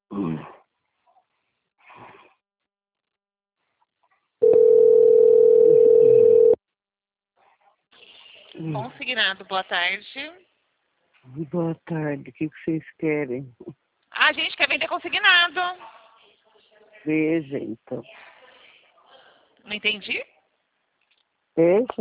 Consignado, boa tarde. Boa tarde, o que vocês querem? A gente quer vender consignado. Veja, então. Não entendi? Deixa.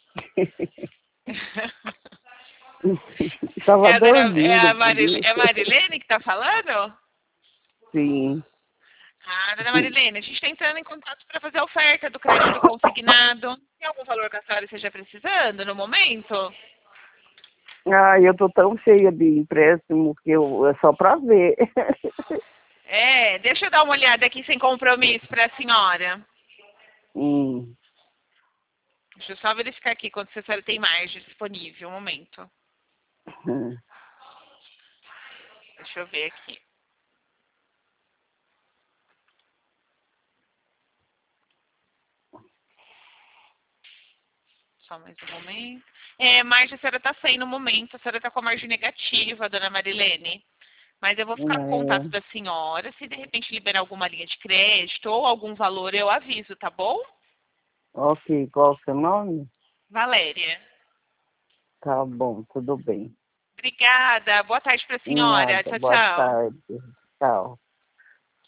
Tava dormindo. É a Marilene que tá falando? Sim. Ah, dona Marilene, a gente está entrando em contato para fazer a oferta do crédito consignado. Tem algum valor que a senhora esteja precisando no momento? Eu tô tão cheia de empréstimo que é só pra ver. É, deixa eu dar uma olhada aqui sem compromisso para a senhora. Hum. Deixa eu só verificar aqui quanto a senhora tem margem disponível. Um momento. Deixa eu ver aqui. Só mais um momento. Margem a senhora está sem no momento. A senhora está com a margem negativa, dona Marilene. Mas eu vou ficar com contato da senhora. Se de repente liberar alguma linha de crédito ou algum valor, eu aviso, tá bom? Ok, qual o seu nome? Valéria. Tá bom, tudo bem. Obrigada. Boa tarde para a senhora. Nada, Tchau, boa tchau. tarde. Tchau.